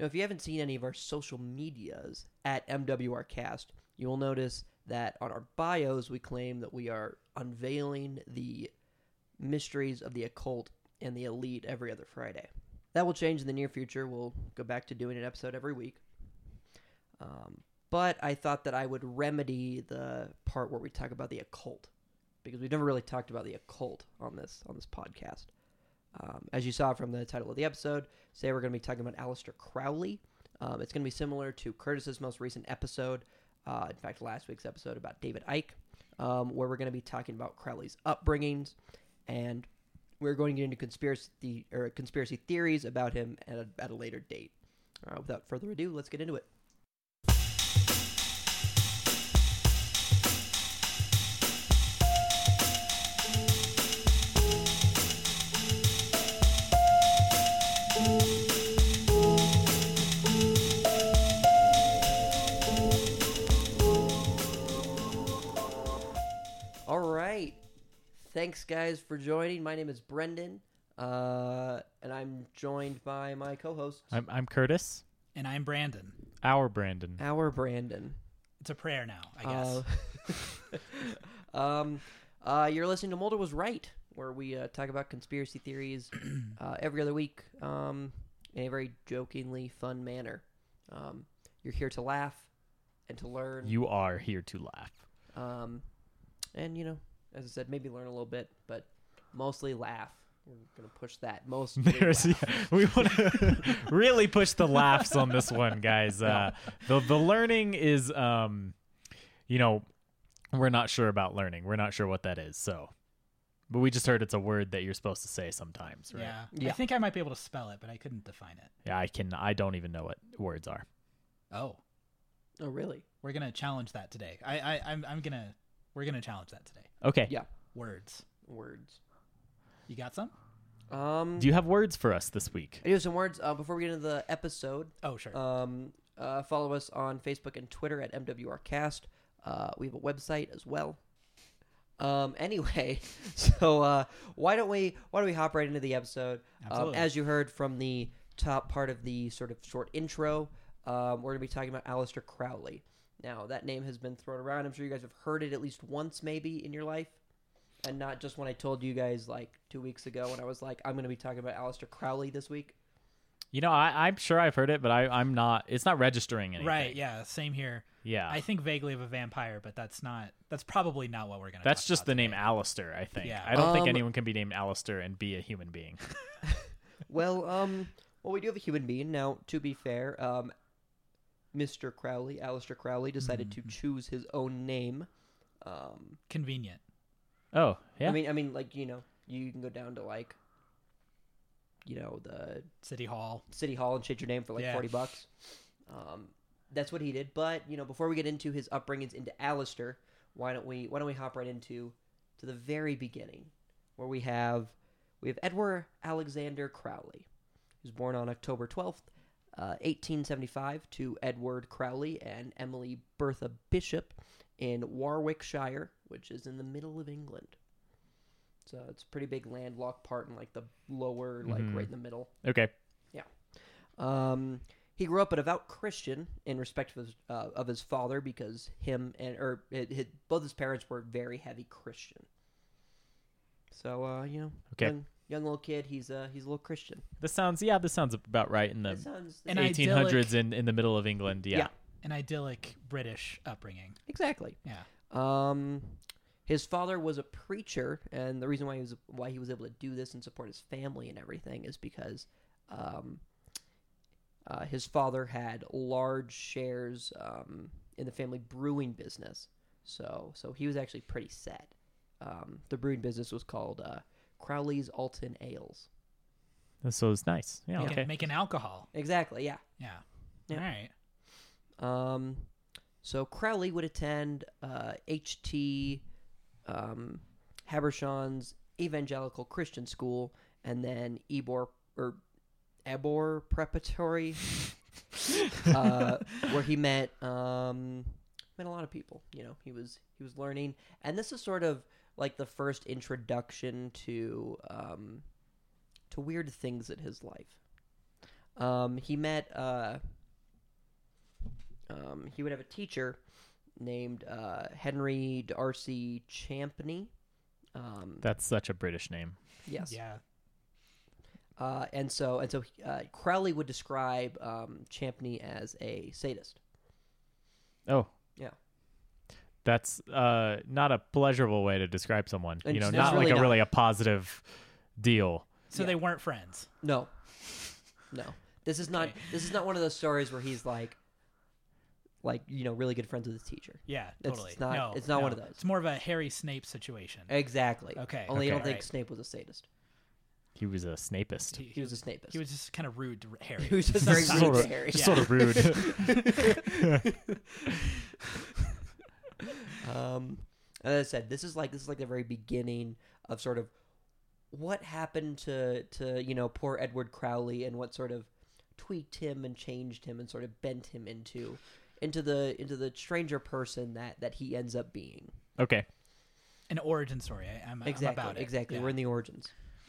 Now, if you haven't seen any of our social medias at MWRcast, you will notice that on our bios we claim that we are unveiling the mysteries of the occult and the elite every other Friday. That will change in the near future. We'll go back to doing an episode every week. But I thought that I would remedy the part where we talk about the occult, because we've never really talked about the occult on this podcast. As you saw from the title of the episode, today we're going to be talking about Aleister Crowley. It's going to be similar to Curtis's most recent episode, in fact, last week's episode about David Icke, where we're going to be talking about Crowley's upbringings, and we're going to get into conspiracy theories about him at a later date. Without further ado, let's get into it. All right. Thanks, guys, for joining. My name is Brendan, and I'm joined by my co-host. I'm Curtis. And I'm Brandon. Our Brandon. It's a prayer now, I guess. You're listening to Mulder Was Right, where we talk about conspiracy theories every other week in a very jokingly fun manner. You're here to laugh and to learn. You are here to laugh. And, as I said, maybe learn a little bit, but mostly laugh. We're going to push that. Mostly we want to really push the laughs on this one, guys. The learning is, we're not sure about learning. We're not sure what that is. But we just heard it's a word that you're supposed to say sometimes, right? Yeah. I think I might be able to spell it, but I couldn't define it. Yeah, I don't even know what words are. Oh, really? We're going to challenge that today. We're going to challenge that today. Okay. Yeah. Words. You got some? Do you have words for us this week? I do have some words. Before we get into the episode. Oh, sure. Follow us on Facebook and Twitter at MWRcast. We have a website as well. Anyway, so why don't we hop right into the episode? Absolutely. As you heard from the top part of the sort of short intro, we're going to be talking about Aleister Crowley. Now, that name has been thrown around. I'm sure you guys have heard it at least once maybe in your life. And not just when I told you guys like 2 weeks ago when I was like, I'm going to be talking about Aleister Crowley this week. I'm sure I've heard it, but I'm not. It's not registering anything. Right, yeah, same here. Yeah. I think vaguely of a vampire, but that's probably not what we're going to That's just the name Aleister, I think. Yeah. I don't think anyone can be named Aleister and be a human being. Well, we do have a human being. Now, to be fair, Mr. Crowley, Aleister Crowley, decided to choose his own name. Convenient. Oh, yeah. I mean, like, you can go down to like, the City Hall and change your name for like $40. That's what he did. But before we get into his upbringings into Aleister, why don't we hop right into the very beginning, where we have Edward Alexander Crowley, who's born on October 12th, 1875, to Edward Crowley and Emily Bertha Bishop in Warwickshire, which is in the middle of England. So it's a pretty big landlocked part in like the lower, like right in the middle. Okay. Yeah. He grew up a devout Christian in respect of his father, because both his parents were very heavy Christian. So okay. Young little kid, he's a little Christian. This sounds about right in the an 1800s in the middle of England. Yeah. An idyllic British upbringing. Exactly. Yeah. His father was a preacher, and the reason why he was able to do this and support his family and everything is because his father had large shares in the family brewing business. So he was actually pretty set. The brewing business was called Crowley's Alton Ales. So it's nice. Yeah. Okay. Making alcohol. Exactly. Yeah. Yeah. All right. So Crowley would attend H.T. Habershon's Evangelical Christian School, and then Ebor Preparatory, where he met a lot of people. He was learning, and this is sort of like the first introduction to weird things in his life. He met he would have a teacher named Henry Darcy Champney. That's such a British name. Yes. Yeah. And so Crowley would describe Champney as a sadist. Oh. Yeah. That's not a pleasurable way to describe someone. And it's not really like not. really a positive deal. So Yeah. they weren't friends. No. This is not. Okay. This is not one of those stories where he's like really good friends with his teacher. Yeah, It's totally. not- No, it's not one no. of those. It's more of a Harry Snape situation. Exactly. Okay. Only I Okay. don't think Right. Snape was a sadist. He was a Snapist. He was a Snapist. He was just kind of rude to Harry. He was just very Sometimes. rude Sort to of, Harry. just Yeah. sort of rude. As I said, this is like the very beginning of sort of what happened to poor Edward Crowley and what sort of tweaked him and changed him and sort of bent him into the stranger person that he ends up being. Okay. An origin story. I'm about it. Exactly. Yeah. We're in the origins.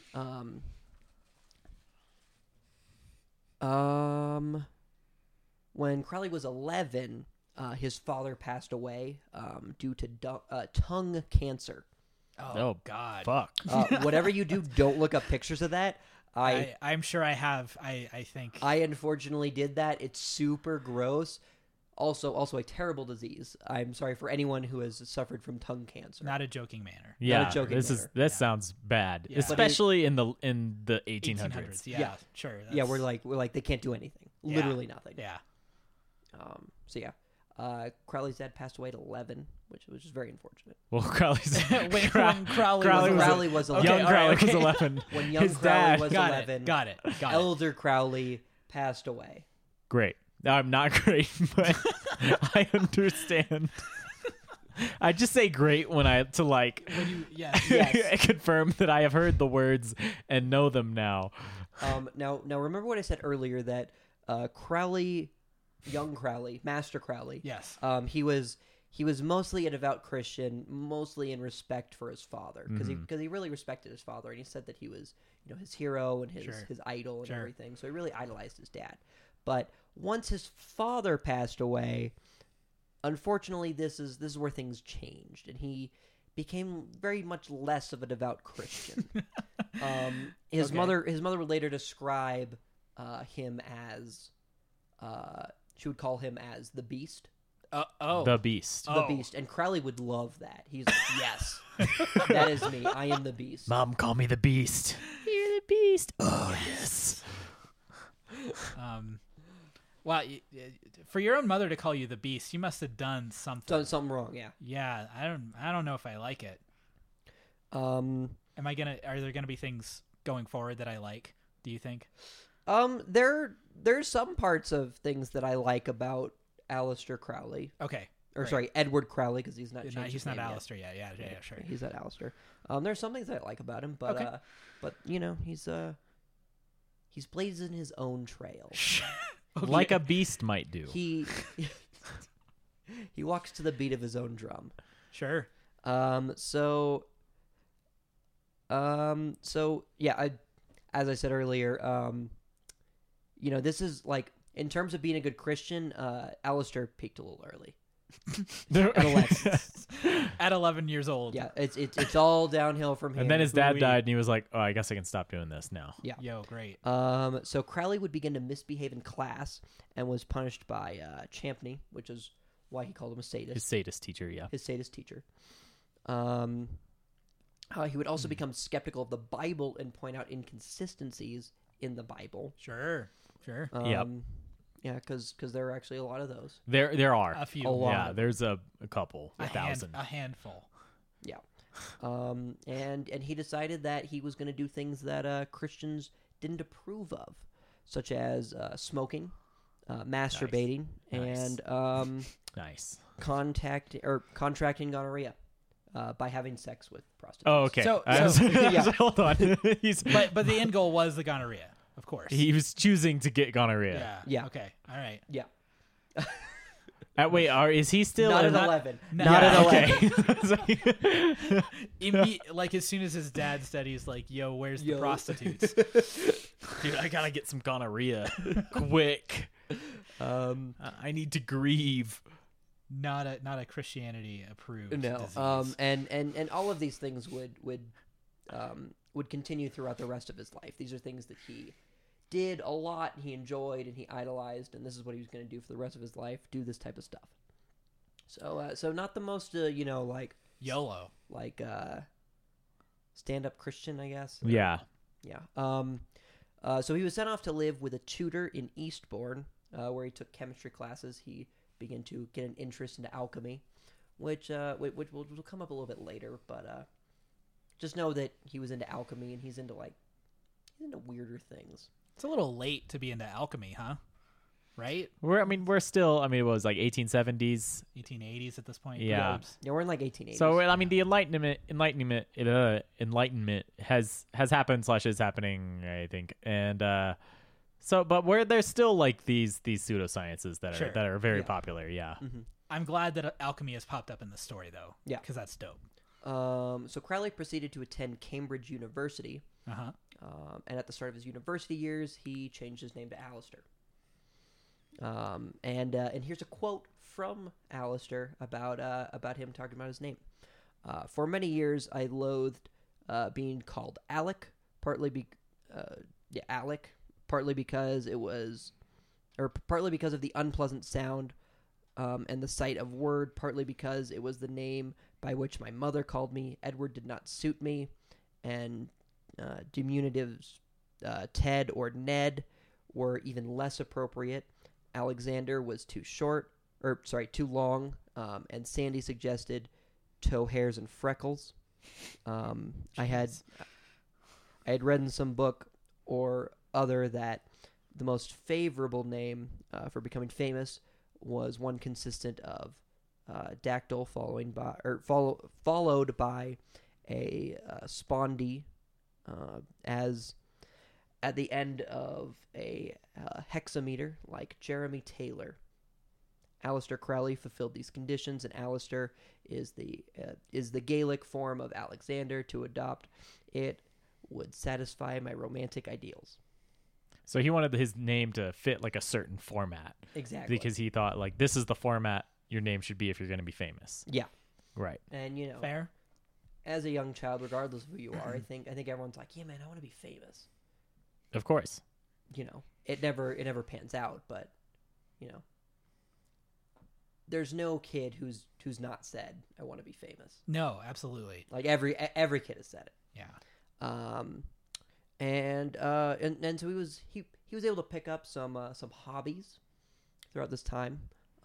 When Crowley was 11, his father passed away due to tongue cancer. Oh, God. Fuck. Whatever you do, don't look up pictures of that. I'm sure I have. I think. I unfortunately did that. It's super gross. Also a terrible disease. I'm sorry for anyone who has suffered from tongue cancer. Not a joking manner. Yeah, joking this matter. this sounds bad, Yeah. especially in the 1800s. Yeah, Yeah. sure. Yeah, that's- we're like they can't do anything. Yeah. Literally nothing. Yeah. So yeah, Crowley's dad passed away at 11, which is very unfortunate. Well, Crowley's when Crowley Crowley was, Crowley was Okay, 11. young all right, Crowley was okay. 11. When young His Crowley dad was got 11, it. Got it. Elder Crowley passed away. Great. I'm not great, but I understand. I just say great when When you, yeah. Yes. confirm that I have heard the words and know them now. Now remember what I said earlier that Crowley, young Crowley, Master Crowley. Yes. He was mostly a devout Christian, mostly in respect for his father, because he really respected his father, and he said that he was his hero and his Sure. his idol and Sure. everything. So he really idolized his dad. But once his father passed away, unfortunately, this is where things changed, and he became very much less of a devout Christian. His Okay. mother would later describe him as she would call him as the Beast. The Beast. The Beast, and Crowley would love that. He's like, yes, that is me. I am the Beast. Mom, call me the Beast. You're the Beast. Oh, yes. Well, for your own mother to call you the Beast, you must have done something. Done something wrong, yeah. Yeah, I don't know if I like it. Are there gonna be things going forward that I like? Do you think? There's some parts of things that I like about Aleister Crowley, Okay. or great. sorry, Edward Crowley, because he's not. changed his He's not name yet. Alistair yet. Yeah, sure. He's not Aleister. There's some things I like about him, but Okay. he's blazing his own trail. Okay. Like a beast might do. He he walks to the beat of his own drum. Sure. So yeah, as I said earlier, this is like, in terms of being a good Christian, Aleister peaked a little early. At 11. At 11 years old. Yeah, it's all downhill from here. And then his dad Ooh-wee. died, and he was like, "Oh, I guess I can stop doing this now." Yeah. Yo, great. So Crowley would begin to misbehave in class and was punished by Champney, which is why he called him a sadist. His sadist teacher, yeah. His sadist teacher. He would also become skeptical of the Bible and point out inconsistencies in the Bible. Sure. Yep. Yeah, because there are actually a lot of those. There are A few. A lot. Yeah, there's a couple, A 1,000. handful. Yeah. And he decided that he was going to do things that Christians didn't approve of, such as smoking, masturbating, Nice. and Nice. contracting gonorrhea by having sex with prostitutes. Oh, okay. So- yeah. Hold on. But the end goal was the gonorrhea, of course. He was choosing to get gonorrhea. Yeah. Yeah. Okay. All right. Yeah. Wait, is he still not in at that? 11? No. Not Yeah, at 11. Like as soon as his dad said, he's like, "Yo, where's the Yo. prostitutes?" Dude, I gotta get some gonorrhea quick. I need to grieve. Not a Christianity approved No. disease. And all of these things would continue throughout the rest of his life. These are things that he did a lot, he enjoyed, and he idolized, and this is what he was going to do for the rest of his life, do this type of stuff. So not the most, like YOLO. like stand-up Christian, I guess. Yeah. Yeah. So he was sent off to live with a tutor in Eastbourne, where he took chemistry classes. He began to get an interest into alchemy, which will come up a little bit later. But just know that he was into alchemy, and he's into weirder things. It's a little late to be into alchemy, huh? Right? We're still. It was like 1870s. 1880s at this point. Yeah. Perhaps. Yeah, we're in like 1880s. So the Enlightenment has happened / is happening, I think, and but where there's still like these pseudosciences that are very popular. Yeah. Mm-hmm. I'm glad that alchemy has popped up in the story, though. Yeah. Because that's dope. So Crowley proceeded to attend Cambridge University. Uh-huh. And at the start of his university years, he changed his name to Alistair. And here's a quote from Alistair about him talking about his name. For many years, I loathed being called Alec, partly because of the unpleasant sound and the sight of word, partly because it was the name by which my mother called me. Edward did not suit me, and diminutives Ted or Ned were even less appropriate. Alexander was too long, and Sandy suggested toe hairs and freckles. I had read in some book or other that the most favorable name for becoming famous was one consistent of dactyl followed by a spondy as at the end of a hexameter, like Jeremy Taylor. Alistair Crowley fulfilled these conditions, and Alistair is the Gaelic form of Alexander. To adopt it would satisfy my romantic ideals. So he wanted his name to fit like a certain format. Exactly. Because he thought like this is the format your name should be if you're going to be famous. Yeah. Right. And fair. As a young child, regardless of who you are, I think everyone's like, yeah, man, I want to be famous. Of course. It never pans out, but there's no kid who's not said, I want to be famous. No, absolutely. Like every kid has said it. Yeah. And so he was able to pick up some hobbies throughout this time.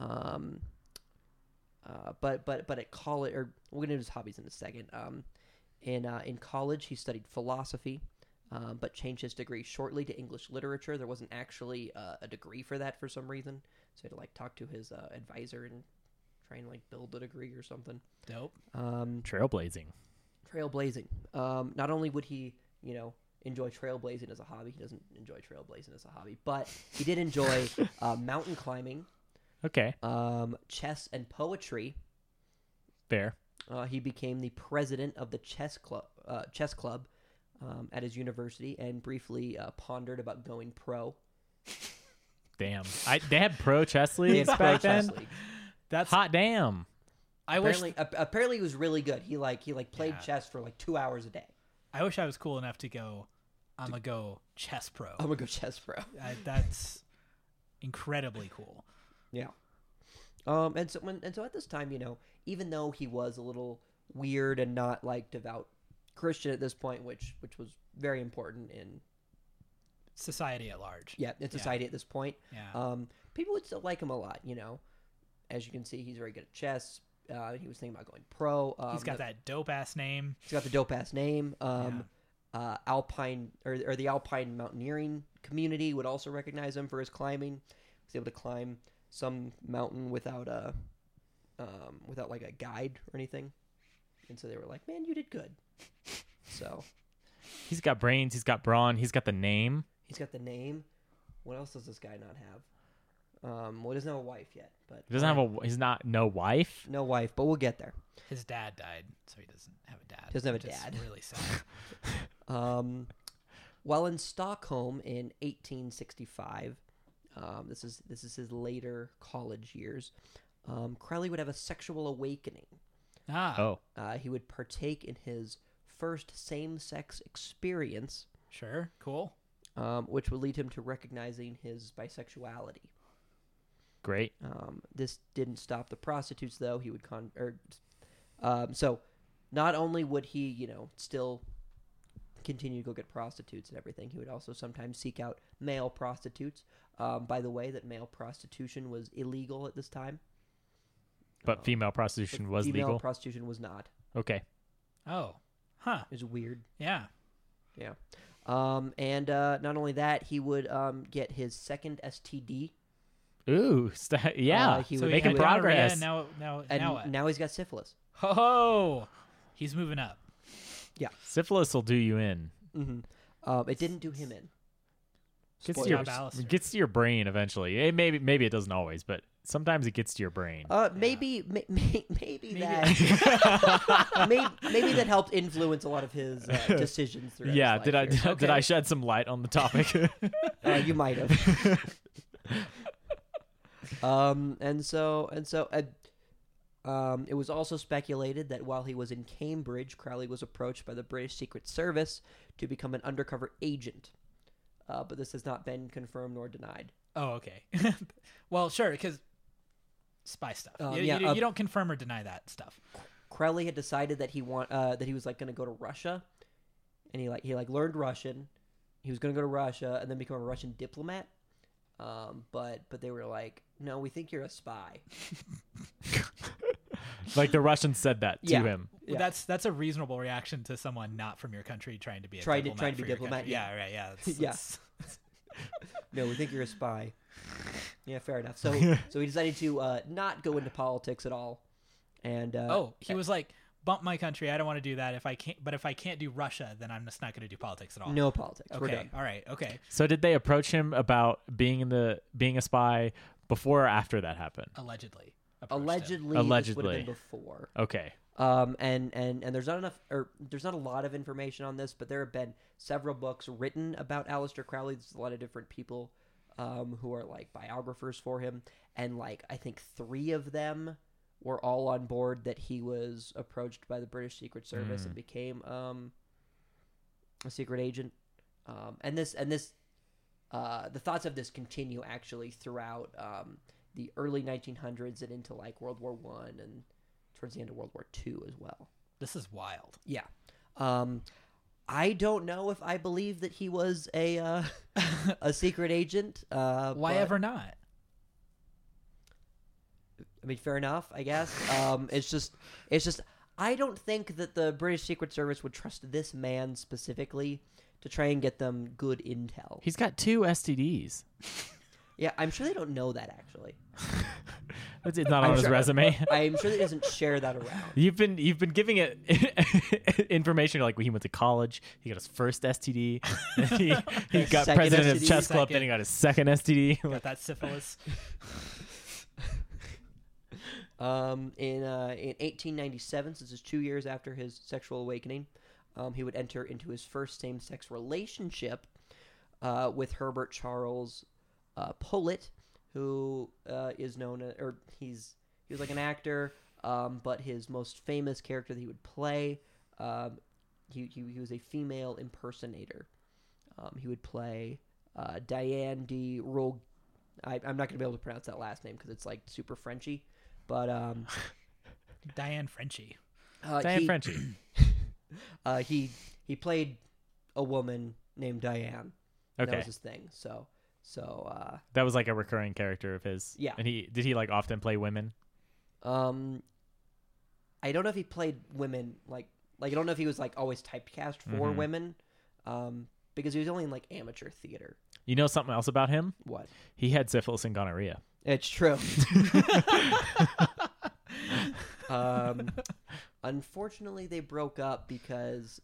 But at college, or we're gonna do his hobbies in a second. In college, he studied philosophy, but changed his degree shortly to English literature. There wasn't actually a degree for that for some reason, so he had to like talk to his advisor and try and like build a degree or something. Dope. Trailblazing. Not only would he, enjoy trailblazing as a hobby, he doesn't enjoy trailblazing as a hobby, but he did enjoy mountain climbing. Okay. Chess and poetry. Fair. He became the president of the chess club at his university, and briefly pondered about going pro. Damn. They had pro chess leagues back then. That's hot. Damn. Apparently he was really good. He played chess for like 2 hours a day. I wish I was cool enough to go. I'm gonna go chess pro. I'm gonna go chess pro. That's incredibly cool. Yeah. And so at this time, even though he was a little weird and not like devout Christian at this point, which was very important in society at large. Yeah, in society at this point. Yeah. People would still like him a lot. As you can see, he's very good at chess. He was thinking about going pro. He's got that dope ass name. He's got the dope ass name. Alpine or the Alpine mountaineering community would also recognize him for his climbing. He was able to climb some mountain without like a guide or anything, and so they were like, "Man, you did good." So he's got brains. He's got brawn. He's got the name. He's got the name. What else does this guy not Well, he doesn't have a wife yet, but He doesn't have he's not no wife. no wife, but we'll get there. His dad died, so he doesn't have a dad. Doesn't have a which is dad. Really sad. While in Stockholm in 1865, this is his later college years. Crowley would have a sexual awakening. He would partake in his first same-sex experience. Sure, cool. Which would lead him to recognizing his bisexuality. Great. This didn't stop the prostitutes, though. He would so not only would he, still continue to go get prostitutes and everything, he would also sometimes seek out male prostitutes. By the way, that male prostitution was illegal at this time. But female prostitution was female legal? Prostitution was not. Okay. Oh. Huh. It was weird. Yeah. Yeah. And not only that, he would get his second STD. Ooh, yeah. He So would he making had progress. gonorrhea, now what? Now he's got syphilis. Oh, he's moving up. Yeah. Syphilis will do you in. It didn't do him in. Gets Spoilers. to your brain eventually. Maybe it doesn't always, but sometimes it gets to your brain. Maybe that maybe that helped influence a lot of his decisions. Throughout Yeah, his life here. did I shed some light on the topic? You might have. It was also speculated that while he was in Cambridge, Crowley was approached by the British Secret Service to become an undercover agent. But this has not been confirmed nor denied. Oh, okay. Well, sure, because spy stuff. You don't confirm or deny that stuff. Crowley had decided that he was going to go to Russia, and he learned Russian. He was going to go to Russia and then become a Russian diplomat. But they were like, no, we think you're a spy. Like the Russians said that to him. Yeah. That's a reasonable reaction to someone not from your country trying to be a trying diplomat. to be diplomat. Yeah, right. Yeah. No, we think you're a spy. Yeah, fair enough. So he decided to not go into politics at all. And he was like, bump my country. I don't want to do that. If I can't do Russia, then I'm just not going to do politics at all. No politics. Okay. We're done. All right. Okay. So did they approach him about being a spy before or after that happened? Allegedly. Allegedly. This would have been before. Okay. And there's not a lot of information on this, but there have been several books written about Aleister Crowley. There's a lot of different people who are like biographers for him, and like I think 3 of them were all on board that he was approached by the British Secret Service and became a secret agent. And the thoughts of this continue actually throughout the early 1900s and into like World War I and towards the end of World War II as well. This is wild. Yeah. I don't know if I believe that he was a secret agent. Why ever not? I mean, fair enough, I guess. It's just I don't think that the British Secret Service would trust this man specifically to try and get them good intel. He's got 2 STDs. Yeah, I'm sure they don't know that actually. It's not on his resume. I'm sure he doesn't share that around. You've been giving it information like he went to college. He got his first STD. he got president of the chess club. Then he got his second STD. Got that syphilis. In 1897, so this is 2 years after his sexual awakening, he would enter into his first same-sex relationship with Herbert Charles Pollitt, who is known as, or he was like an actor, but his most famous character that he would play, he was a female impersonator. He would play Diane de Rol. I'm not going to be able to pronounce that last name because it's like super Frenchy, but Diane Frenchy. Diane Frenchy. He played a woman named Diane. Okay. That was his thing. So that was like a recurring character of his. Yeah. And did he like often play women? I don't know if he played women like I don't know if he was like always typecast for women, because he was only in like amateur theater. You know something else about him? What? He had syphilis and gonorrhea. It's true. Unfortunately, they broke up because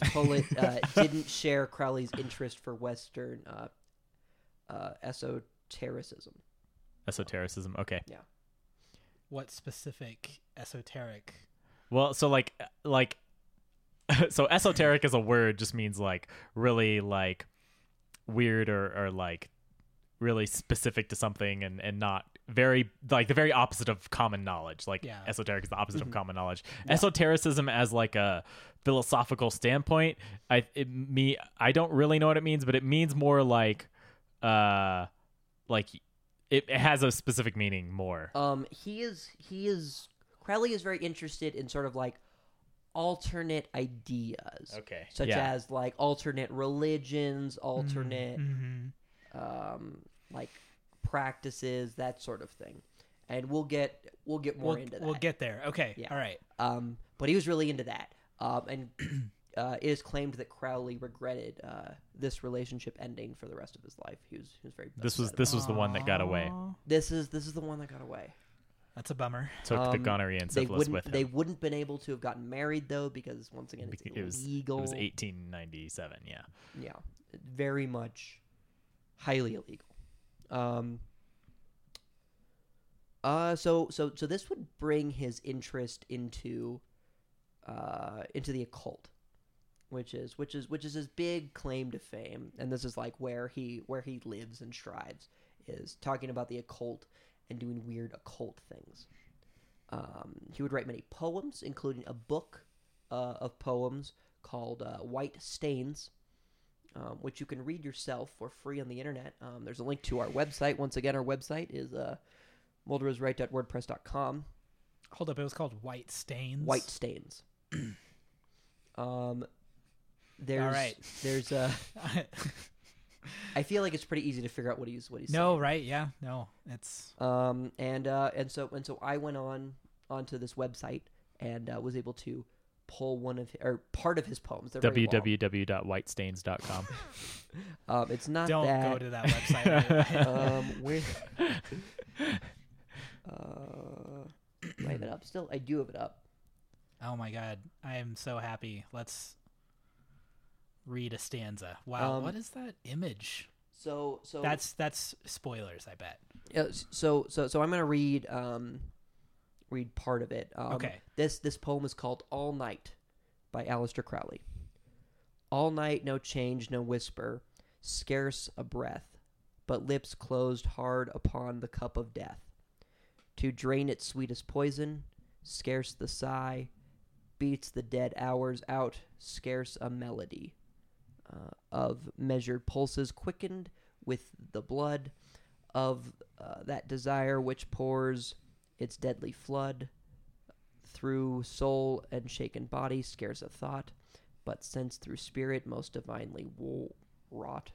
Pollitt didn't share Crowley's interest for Western esoteric esotericism. Esotericism. Okay. Yeah. What specific esoteric? Well, so like so esoteric as a word just means like really like weird or like really specific to something and not very like the very opposite of common knowledge. Like esoteric is the opposite of common knowledge. Esotericism as like a philosophical standpoint, I don't really know what it means, but it means more like it has a specific meaning more. Crowley is very interested in sort of like alternate ideas. Okay. Such as like alternate religions, alternate like practices, that sort of thing. And we'll get more into that. We'll get there. Okay. Yeah. All right. But he was really into that. And it is claimed that Crowley regretted this relationship ending for the rest of his life. He was very This was the one that got away. This is the one that got away. That's a bummer. Took the gonorrhea and syphilis with him. They wouldn't been able to have gotten married though, because once again it's illegal. It was 1897. Yeah. Yeah, very much highly illegal. So this would bring his interest into the occult, which is his big claim to fame, and this is like where he lives and strives, is talking about the occult and doing weird occult things. He would write many poems, including a book of poems called White Stains, which you can read yourself for free on the internet. There's a link to our website. Once again, our website is mulderwright.wordpress.com. Hold up, it was called White Stains? White Stains. All right. There's I feel like it's pretty easy to figure out what he's saying. No, right? Yeah, no, it's and so I went onto this website and was able to pull part of his poems. www.whitestains.com. It's not. Don't that. go to that website. I have it up still. I do have it up. Oh my god, I am so happy. Let's read a stanza. Wow, what is that image? So that's spoilers, I bet. So I'm gonna read part of it. Okay. This poem is called "All Night" by Aleister Crowley. All night, no change, no whisper, scarce a breath, but lips closed hard upon the cup of death. To drain its sweetest poison, scarce the sigh, beats the dead hours out, scarce a melody. Of measured pulses quickened with the blood of that desire which pours its deadly flood through soul and shaken body, scarce a thought, but sense through spirit most divinely wrought.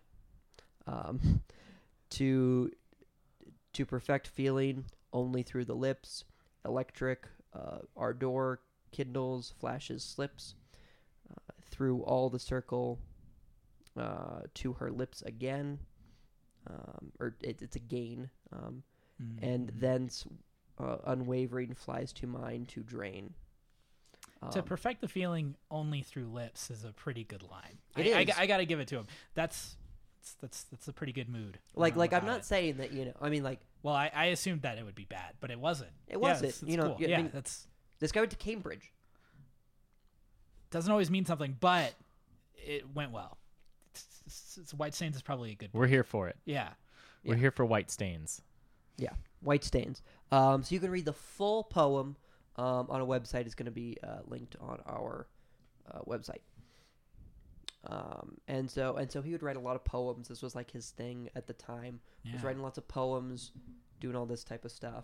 To perfect feeling only through the lips, electric ardor kindles, flashes, slips through all the circle. To her lips again, or it's a gain, and thence unwavering flies to mine to drain. To perfect the feeling only through lips is a pretty good line. I got to give it to him. That's a pretty good mood. Like I'm not saying that, I mean, like. Well, I assumed that it would be bad, but it wasn't. It wasn't. It's cool. I mean, that's. This guy went to Cambridge. Doesn't always mean something, but it went well. White Stains is probably a good book. We're here for it. Yeah. We're here for White Stains. Yeah, White Stains. So you can read the full poem on a website. It's going to be linked on our website. And so he would write a lot of poems. This was like his thing at the time. He was writing lots of poems, doing all this type of stuff.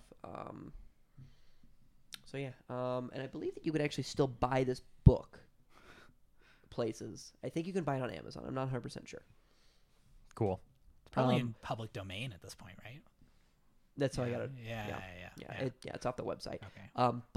And I believe that you could actually still buy this book places. I think you can buy it on Amazon. I'm not 100% sure. Cool. It's probably in public domain at this point, right? That's how I got it. Yeah. It's off the website. Okay.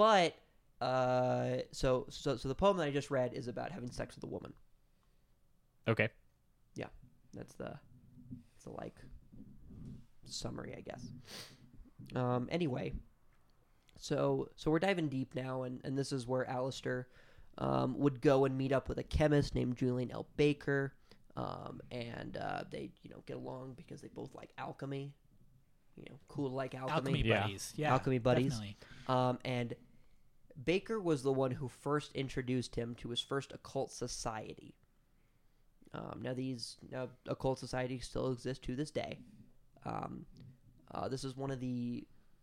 So the poem that I just read is about having sex with a woman. Okay. Yeah, it's the like summary, I guess. Anyway, so we're diving deep now, and this is where Aleister would go and meet up with a chemist named Julian L. Baker, and they get along because they both like alchemy. cool like alchemy. Alchemy buddies. Yeah. Alchemy buddies. Definitely. And Baker was the one who first introduced him to his first occult society. Now occult societies still exist to this day. This is one of the.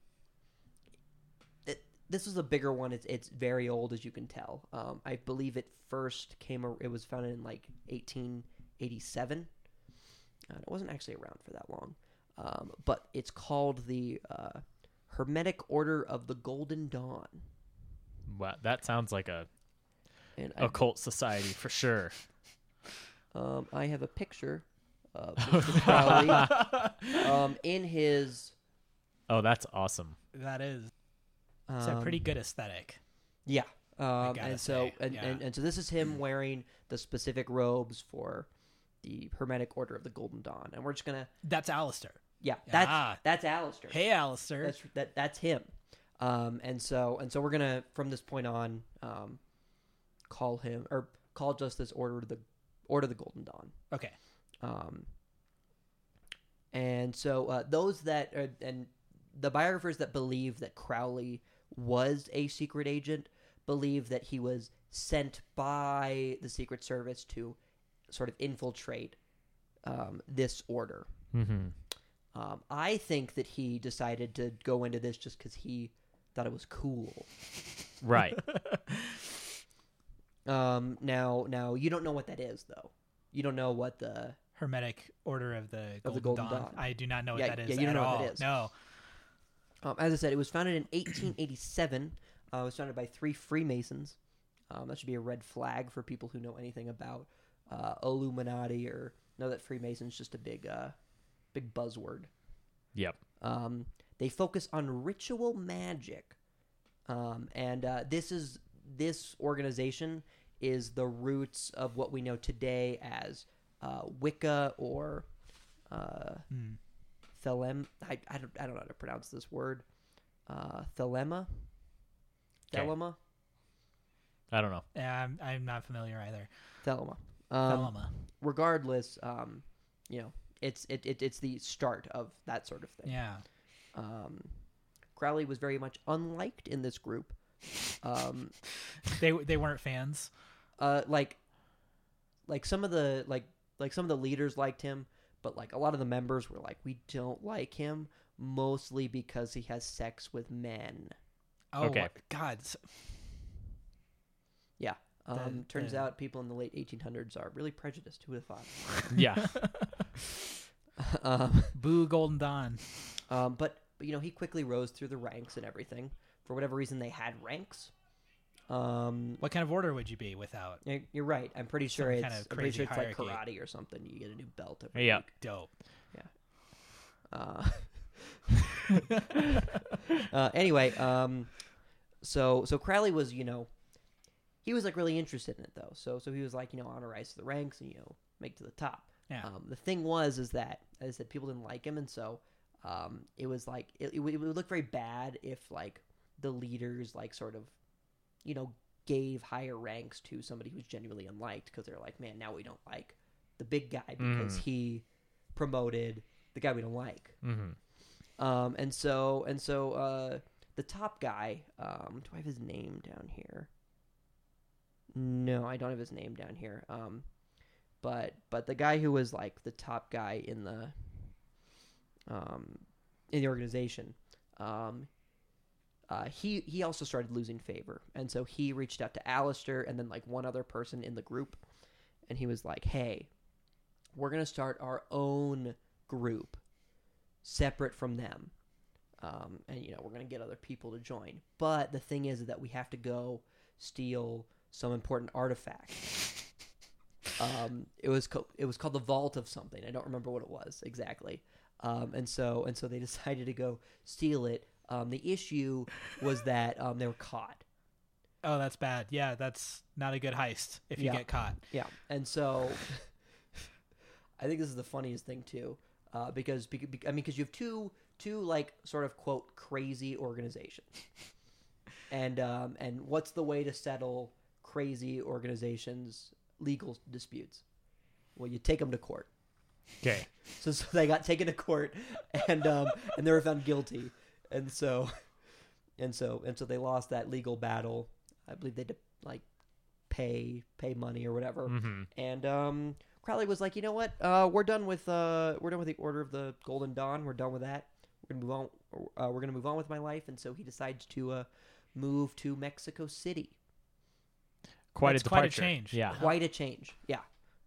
This is a bigger one. It's very old, as you can tell. I believe it first it was founded in like 1887. It wasn't actually around for that long. But it's called the Hermetic Order of the Golden Dawn. Wow, that sounds like a And occult society for sure. I have a picture of Mr. Crowley in his. Oh, that's awesome. That is. It's a pretty good aesthetic. Yeah. gotta say, And so this is him wearing the specific robes for the Hermetic Order of the Golden Dawn, and we're just gonna. That's Alistair. Yeah, Ah. that's Alistair. Hey, Alistair. That's him. And so we're gonna from this point on call just this Order of the Golden Dawn. Okay. And so those that and the biographers that believe that Crowley was a secret agent believe that he was sent by the Secret Service to sort of infiltrate this order. Mm-hmm. I think that he decided to go into this just because he thought it was cool. Right. Now you don't know what that is, though. You don't know what the Hermetic Order of the Golden, Golden Dawn. Dawn. I do not know what that is you don't at know all. what that is. No. As I said, it was founded in 1887. It was founded by 3 Freemasons. That should be a red flag for people who know anything about Illuminati or know that Freemason's just a big buzzword. Yep. They focus on ritual magic, and this organization is the roots of what we know today as Wicca or Thelema. I don't know how to pronounce this word. Thelema. Okay. Thelema. I don't know. Yeah, I'm not familiar either. Thelema. Thelema. Regardless, it's the start of that sort of thing. Yeah. Crowley was very much unliked in this group. They weren't fans. Like some of the some of the leaders liked him, but like a lot of the members were like, we don't like him, mostly because he has sex with men. Oh, Okay. God. Yeah. Turns out people in the late 1800s are really prejudiced. Who would have thought? Yeah. Boo Golden Dawn. But he quickly rose through the ranks and everything. For whatever reason, they had ranks. What kind of order would you be without? You're right. I'm pretty sure Some it's kind of I'm pretty sure crazy it's like hierarchy. karate or something. You get a new belt every Yeah. week. Dope. Anyway, so Crowley was, he was like really interested in it though. So he was like, I want to rise to the ranks and make to the top. Yeah. The thing is that, as I said, people didn't like him, and so it was like it would look very bad if like the leaders like sort of, gave higher ranks to somebody who's genuinely unliked because they're like, man, now we don't like the big guy because he promoted the guy we don't like. Mm-hmm. And so the top guy, do I have his name down here? No, I don't have his name down here. But the guy who was like the top guy in the organization, he also started losing favor, and so he reached out to Alistair and then like one other person in the group, and he was like, "Hey, we're gonna start our own group, separate from them, and we're gonna get other people to join. But the thing is that we have to go steal some important artifact." It was called the Vault of something. I don't remember what it was exactly. And so they decided to go steal it. The issue was that they were caught. Oh, that's bad. Yeah, that's not a good heist if you get caught. Yeah, and so I think this is the funniest thing too, because you have two like sort of quote crazy organizations, and what's the way to settle crazy organizations' legal disputes? Well, you take them to court. Okay. So they got taken to court, and they were found guilty, and so they lost that legal battle. I believe they had to like pay money or whatever. Mm-hmm. And Crowley was like, you know what? We're done with the Order of the Golden Dawn. We're done with that. We're gonna move on. We're gonna move on with my life, and so he decides to move to Mexico City. Quite a change. Yeah. Quite a change. Yeah.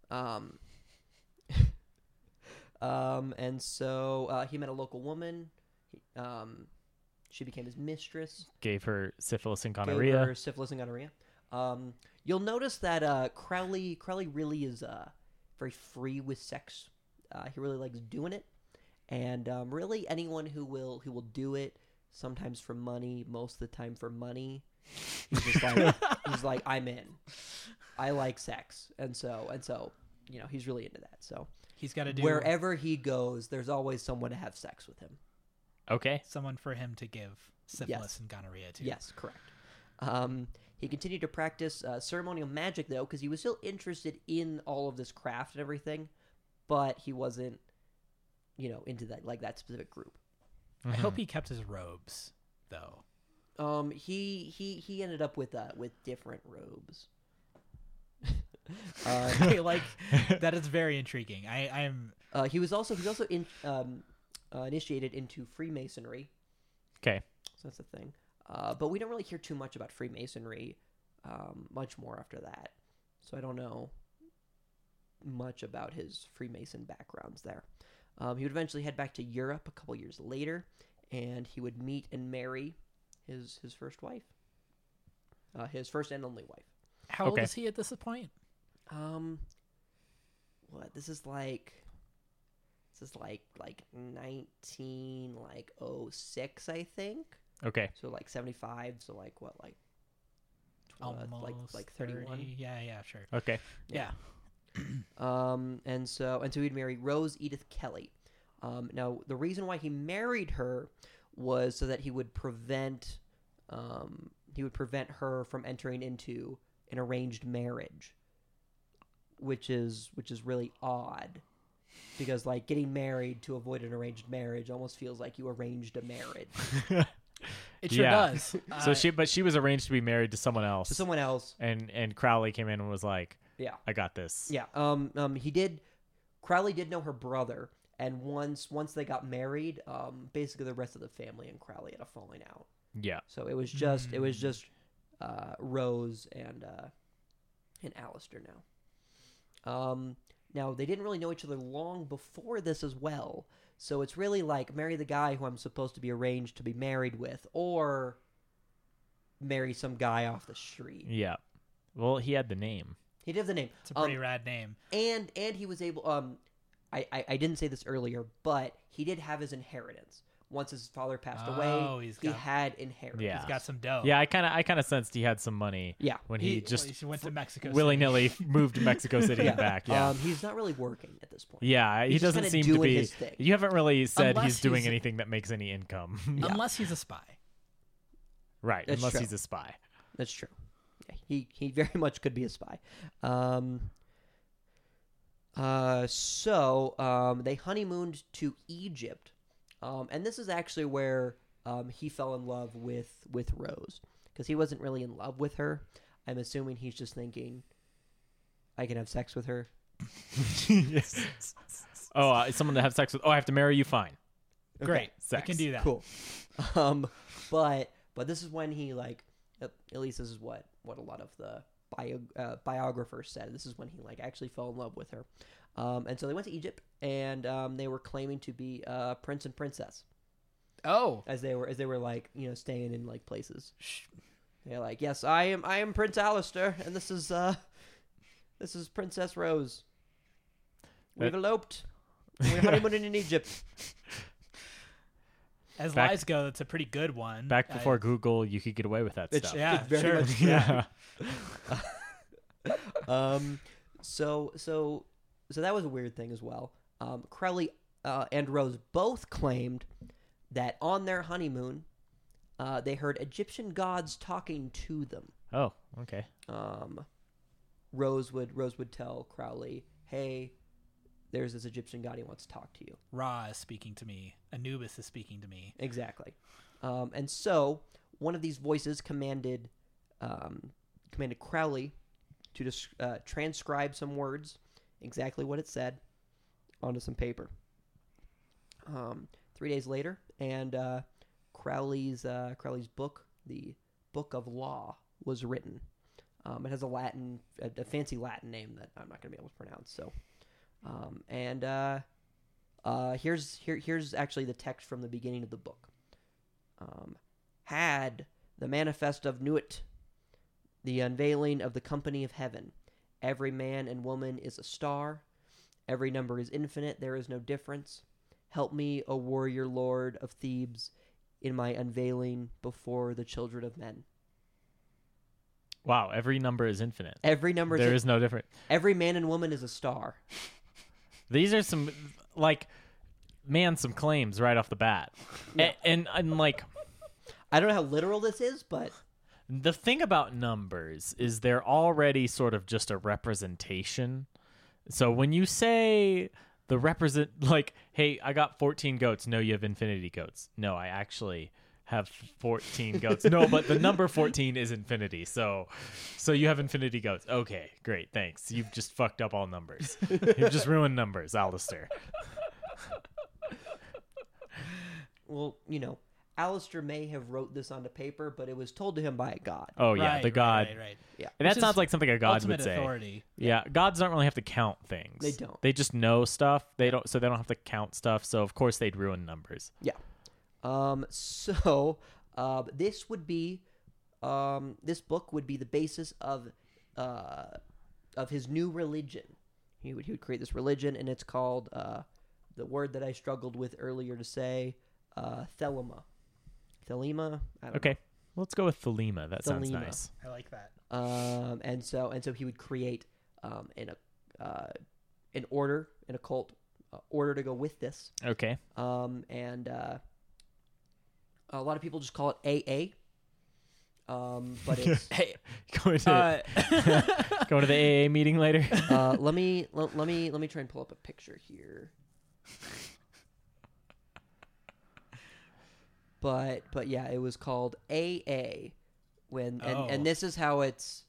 And so he met a local woman. She became his mistress. Gave her syphilis and Gave gonorrhea. her syphilis and gonorrhea. You'll notice that Crowley really is very free with sex. He really likes doing it, and really anyone who will do it, sometimes for money, most of the time for money. He's just like he's like, I'm in. I like sex, and so he's really into that. So he's got to do wherever he goes, there's always someone to have sex with him. Okay. Someone for him to give syphilis Yes. and gonorrhea to. Yes, correct. He continued to practice ceremonial magic, though, because he was still interested in all of this craft and everything, but he wasn't, into that specific group. I hope he kept his robes, though. He ended up with different robes. That is very intriguing. I'm. He was also initiated into Freemasonry. Okay. So that's the thing. But we don't really hear too much about Freemasonry much more after that. So I don't know much about his Freemason backgrounds there. He would eventually head back to Europe a couple years later, and he would meet and marry his first wife. His first and only wife. How old is he at this point? What? This is like 1906, I think. Okay. So 75. So what? Almost like 31. 30. Yeah, sure. Okay. Yeah. And so he'd marry Rose Edith Kelly. Now the reason why he married her was so that he would prevent her from entering into an arranged marriage, which is really odd, because getting married to avoid an arranged marriage almost feels like you arranged a marriage. It sure does. So she was arranged to be married to someone else. And Crowley came in and was like, yeah, I got this. Yeah. Crowley did know her brother, and once they got married, basically the rest of the family and Crowley had a falling out. Yeah. So it was just Rose and Alistair now. Now they didn't really know each other long before this as well. So it's really like marry the guy who I'm supposed to be arranged to be married with, or marry some guy off the street. Yeah. Well, he had the name. He did have the name. It's a pretty rad name. And he was able. I didn't say this earlier, but he did have his inheritance. Once his father passed away, he had inheritance. Yeah. He's got some dough. Yeah, I kind of sensed he had some money. Yeah. When he just went to Mexico willy-nilly moved to Mexico City and back. Yeah. He's not really working at this point. Yeah, he doesn't seem to be. His thing. You haven't really said Unless he's doing anything that makes any income. Unless he's a spy. Right, That's unless true. he's a spy. That's true. Yeah, he very much could be a spy. So they honeymooned to Egypt. And this is actually where he fell in love with Rose, because he wasn't really in love with her. I'm assuming he's just thinking, I can have sex with her. Yes. Oh, someone to have sex with. Oh, I have to marry you. Fine. Okay. Great. Sex. I can do that. Cool. But this is when he at least this is what a lot of the biographers said. This is when he actually fell in love with her. And so they went to Egypt, and they were claiming to be prince and princess. Oh, as they were staying in places. They're like, yes, I am Prince Alistair, and this is Princess Rose. We've eloped. We're honeymooning in Egypt. As lies go, that's a pretty good one. Back before Google, you could get away with that stuff. Yeah, very sure. much true. So that was a weird thing as well. Crowley and Rose both claimed that on their honeymoon, they heard Egyptian gods talking to them. Oh, okay. Rose would tell Crowley, "Hey, there's this Egyptian god, he wants to talk to you. Ra is speaking to me. Anubis is speaking to me. Exactly. And so one of these voices commanded Crowley to transcribe some words, exactly what it said, onto some paper. 3 days later, and Crowley's book, the Book of Law, was written. It has a fancy Latin name that I'm not going to be able to pronounce. So, here's actually the text from the beginning of the book. Had the manifest of Nuit, the unveiling of the company of heaven. Every man and woman is a star. Every number is infinite. There is no difference. Help me, O warrior lord of Thebes, in my unveiling before the children of men. Wow, every number is infinite. Every number there is no difference. Every man and woman is a star. These are some, some claims right off the bat. Yeah. And like... I don't know how literal this is, but... The thing about numbers is they're already sort of just a representation. So when you say hey, I got 14 goats. No, you have infinity goats. No, I actually have 14 goats. No, but the number 14 is infinity. So you have infinity goats. Okay, great. Thanks. You've just fucked up all numbers. You've just ruined numbers, Alistair. Well, Alistair may have wrote this onto paper, but it was told to him by a god. Oh, yeah, the god. Right. Yeah. And that sounds like something a god would say. Authority. Yeah, gods don't really have to count things. They don't. They just know stuff. They don't have to count stuff, so of course they'd ruin numbers. Yeah. This would be this book would be the basis of his new religion. He would create this religion, and it's called the word that I struggled with earlier to say, Thelema. Thelema. Okay, let's go with Thelema. That sounds nice. I like that. And so he would create an order, an occult order to go with this. Okay. And a lot of people just call it AA. But it's going to the AA meeting later. Let me try and pull up a picture here. But yeah, it was called AA and this is how it's.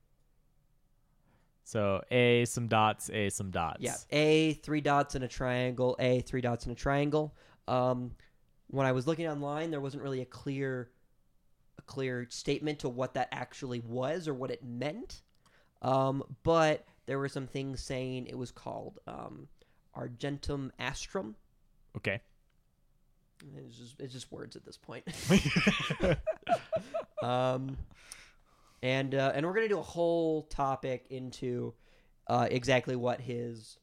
So A, some dots, A, some dots. Yeah, A, 3 dots and a triangle, A, 3 dots and a triangle. When I was looking online, there wasn't really a clear statement to what that actually was or what it meant. But there were some things saying it was called Argentum Astrum. Okay. It's just words at this point. And we're gonna do a whole topic into exactly what his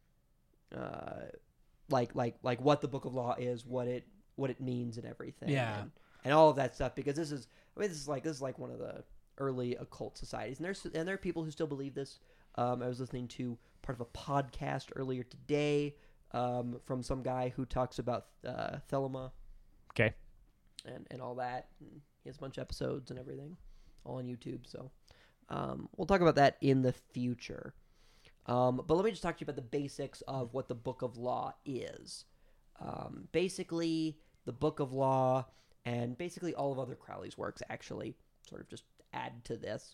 like what the Book of Law is, what it means, and everything. Yeah. And all of that stuff, because this is like one of the early occult societies, and there are people who still believe this. I was listening to part of a podcast earlier today from some guy who talks about Thelema. Okay. And all that. And he has a bunch of episodes and everything, all on YouTube. So we'll talk about that in the future. But let me just talk to you about the basics of what the Book of Law is. Basically, the Book of Law and basically all of other Crowley's works actually sort of just add to this.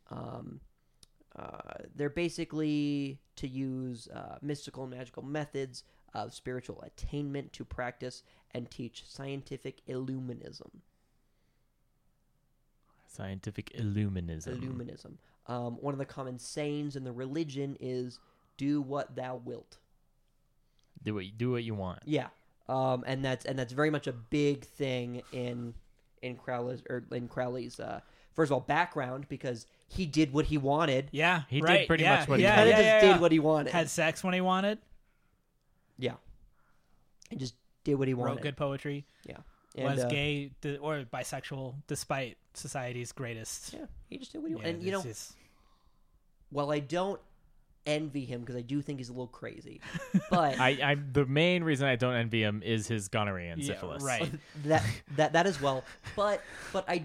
They're basically to use mystical and magical methods of spiritual attainment to practice and teach scientific illuminism. Scientific illuminism. Illuminism. One of the common sayings in the religion is, "Do what thou wilt." Do what you want. Yeah. And that's very much a big thing in Crowley's first of all background, because he did what he wanted. Yeah, he did pretty much what he wanted. wanted. He did what he wanted. Had sex when he wanted. Yeah, he just did what he wanted. Wrote good poetry. Yeah, was gay or bisexual despite society's greatest. Yeah, he just did what he wanted. And well, I don't envy him because I do think he's a little crazy. But I the main reason I don't envy him is his gonorrhea and syphilis. Right. that as well. But I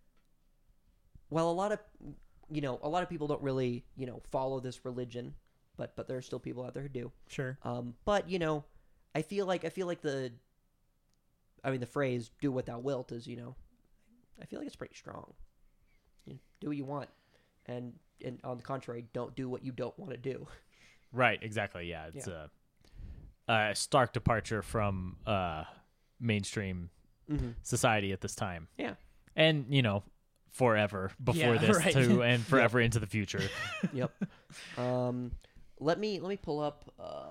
while a lot of people don't really follow this religion, but there are still people out there who do. Sure. But I feel like the phrase "do what thou wilt" is I feel like it's pretty strong. Do what you want, and on the contrary, don't do what you don't want to do. Right. Exactly. Yeah. It's a stark departure from mainstream society at this time. Yeah. And forever before this right. too, and forever into the future. Yep. Let me pull up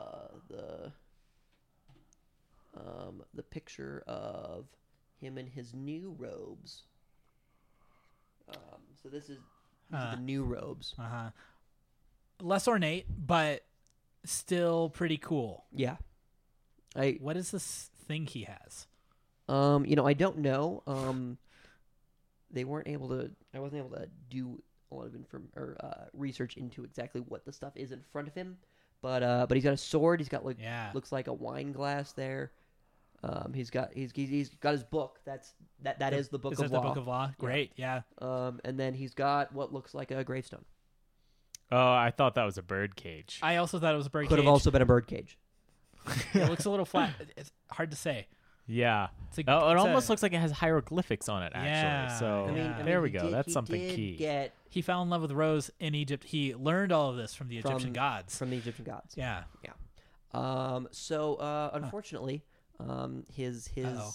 the picture of him in his new robes. So these are the new robes. Less ornate, but still pretty cool. Yeah. What is this thing he has? I don't know. I wasn't able to do a lot of research into exactly what the stuff is in front of him, but he's got a sword. He's got looks like a wine glass there. He's got his book. That is the book of law. Is that the book of law? Great, yeah. And then he's got what looks like a gravestone. Oh, I thought that was a bird cage. I also thought it was a bird cage. Could have also been a bird cage. It looks a little flat. It's hard to say. Yeah. It almost looks like it has hieroglyphics on it, actually. Yeah, So there we go. That's something key. He fell in love with Rose in Egypt. He learned all of this from the Egyptian gods. From the Egyptian gods. Yeah. Yeah. So unfortunately, his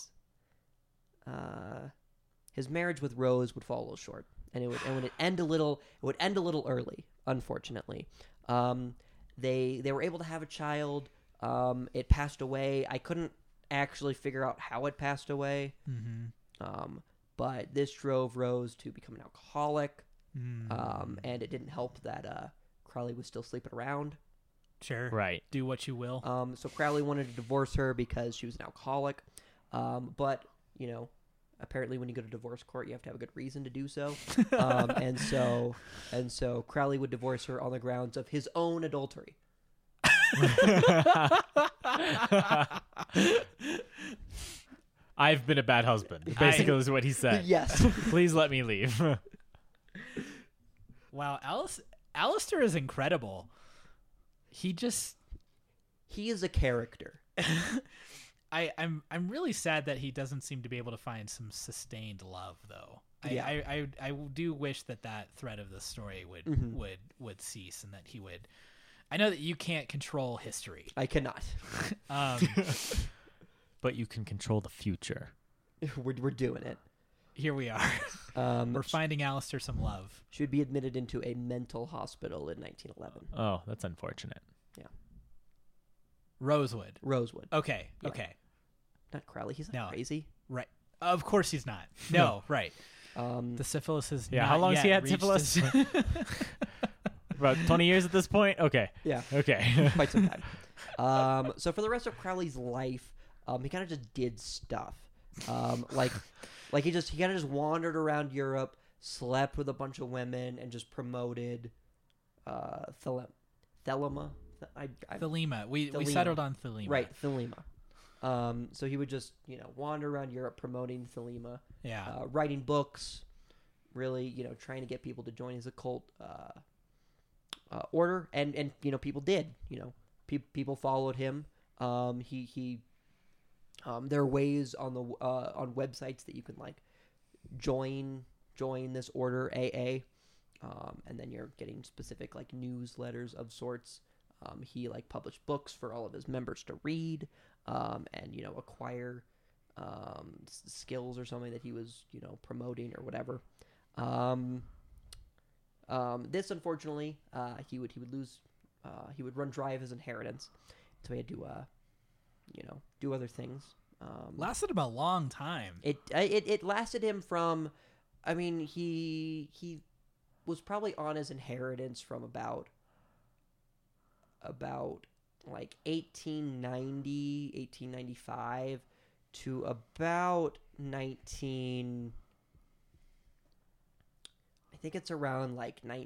marriage with Rose would fall a little short, and it would end a little early. Unfortunately, they were able to have a child. It passed away. I couldn't actually figure out how it passed away. But this drove Rose to become an alcoholic. And it didn't help that Crowley was still sleeping around. Sure. Right. Do what you will. So Crowley wanted to divorce her because she was an alcoholic. But apparently when you go to divorce court, you have to have a good reason to do so. And so Crowley would divorce her on the grounds of his own adultery. I've been a bad husband. Basically, is what he said. Yes. Please let me leave. Wow, Alistair is incredible. He is a character. I'm really sad that he doesn't seem to be able to find some sustained love, though. Yeah. I do wish that thread of the story would cease, and that he would. I know that you can't control history. I cannot. But you can control the future. We're doing it. Here we are. We're finding Alistair some love. Should be admitted into a mental hospital in 1911. Oh, that's unfortunate. Yeah. Rosewood. Okay. Yeah. Okay. Not Crowley. He's not crazy. Right. Of course he's not. No, right. The syphilis is not how long has he had syphilis? About 20 years at this point? Okay. Yeah. Okay. Quite some time. So for the rest of Crowley's life, he kind of just did stuff. Like he kind of just wandered around Europe, slept with a bunch of women, and just promoted Thelema. Thelema. We settled on Thelema. Right, Thelema. So he would just wander around Europe promoting Thelema. Yeah. Writing books, really trying to get people to join his occult order, and people did. People followed him. He there are ways on the on websites that you can join this order AA, and then you're getting specific newsletters of sorts. He published books for all of his members to read, and acquire skills or something that he was promoting or whatever. This unfortunately, he would lose. He would run dry of his inheritance, so he had to do other things. Lasted him a long time. It lasted him from, he was probably on his inheritance from about 1890, 1895 to about 19. I think it's around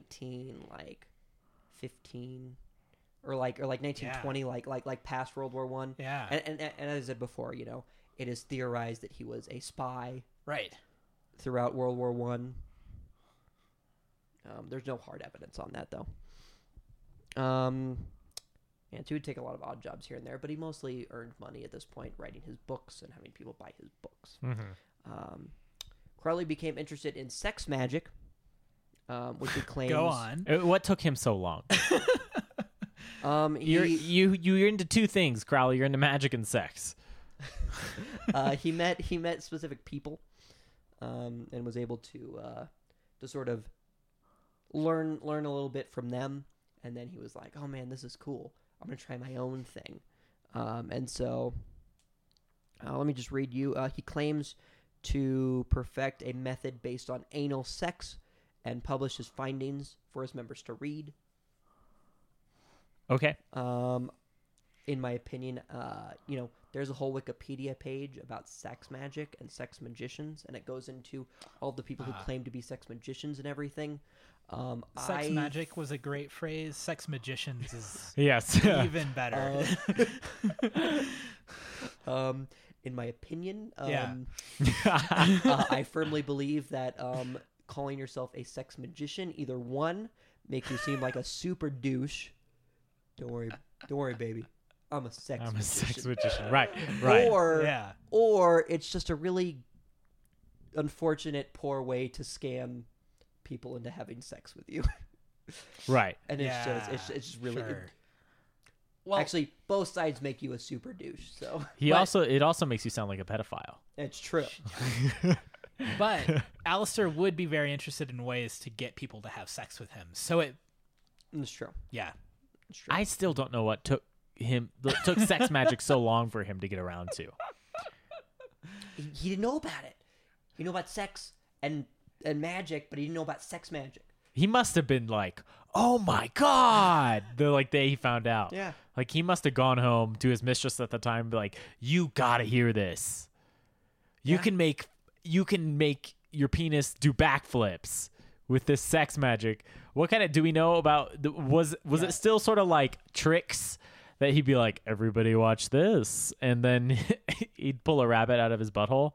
1915. Or 1920, yeah. Past World War I. Yeah. And as I said before, it is theorized that he was a spy. Right. Throughout World War I. There's no hard evidence on that, though. And so he would take a lot of odd jobs here and there, but he mostly earned money at this point writing his books and having people buy his books. Crowley became interested in sex magic, which he claims... Go on. What took him so long? You're into two things, Crowley. You're into magic and sex. He met specific people, and was able to sort of learn a little bit from them. And then he was like, "Oh man, this is cool. I'm gonna try my own thing." And so, let me just read you. He claims to perfect a method based on anal sex, and publish his findings for his members to read. Okay. In my opinion, there's a whole Wikipedia page about sex magic and sex magicians, and it goes into all the people who claim to be sex magicians and everything. Sex magic was a great phrase. Sex magicians is yes even better. In my opinion, Yeah. I firmly believe that calling yourself a sex magician, either one, makes you seem like a super douche. Don't worry, baby. I'm a sex magician. Right. Or it's just a really unfortunate, poor way to scam people into having sex with you. Right. And it's just really... Sure. Well, actually, both sides make you a super douche. So it also makes you sound like a pedophile. It's true. But Alistair would be very interested in ways to get people to have sex with him. So it's true. Yeah. It's true. I still don't know what took sex magic so long for him to get around to. He didn't know about it. He knew about sex and magic, but he didn't know about sex magic. He must have been like, "Oh my god!" The day he found out. Yeah. Like he must have gone home to his mistress at the time and be like, "You gotta hear this. You can make your penis do backflips with this sex magic." What kind of do we know about? Was it still sort of like tricks that he'd be like, "Everybody watch this," and then he'd pull a rabbit out of his butthole?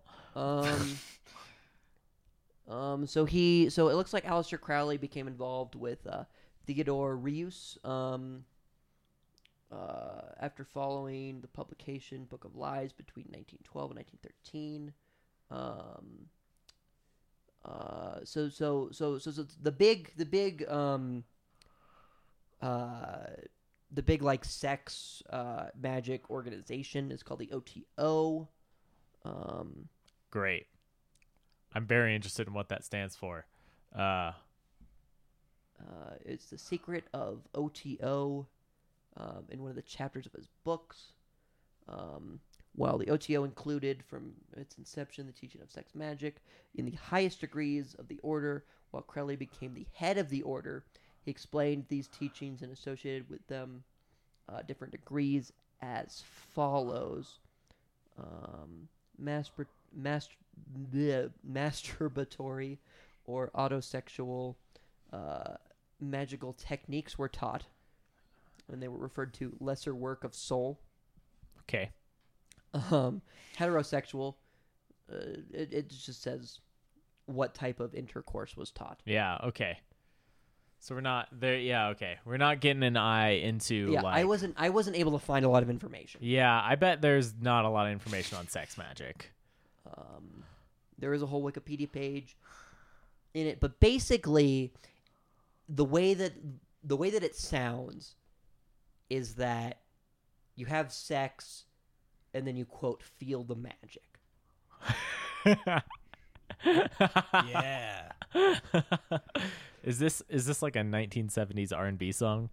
So it looks like Aleister Crowley became involved with Theodore Reuss after following the publication Book of Lies between 1912 and 1913. So the big like sex magic organization is called the OTO. Great. I'm very interested in what that stands for. It's the secret of OTO in one of the chapters of his books. While the OTO included from its inception the teaching of sex magic in the highest degrees of the order, while Crowley became the head of the order, he explained these teachings and associated with them different degrees as follows. Masturbatory or autosexual magical techniques were taught, and they were referred to lesser work of soul. Okay. Heterosexual, it just says what type of intercourse was taught. Yeah, okay. So we're not there. Yeah, okay. We're not getting an eye into like... I wasn't able to find a lot of information. Yeah, I bet there's not a lot of information on sex magic. There is a whole Wikipedia page in it, but basically the way that it sounds is that you have sex and then you quote feel the magic. Yeah. Is this like a 1970s R&B song?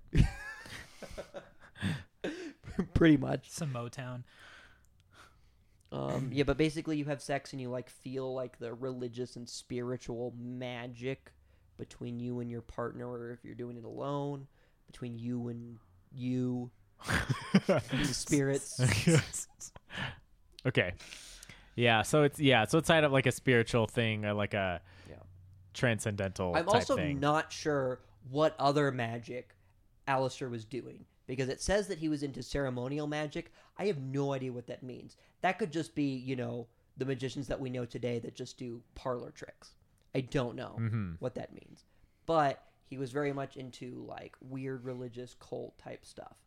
Pretty much. Some Motown. Yeah, but basically you have sex and you like feel like the religious and spiritual magic between you and your partner, or if you're doing it alone, between you and you, the spirits. Okay. Yeah, so it's kind of like a spiritual thing, or like a transcendental I'm type also thing. not sure what other magic Alistair was doing, because it says that he was into ceremonial magic. I have no idea what that means. That could just be, the magicians that we know today that just do parlor tricks. I don't know what that means. But he was very much into like weird religious cult type stuff.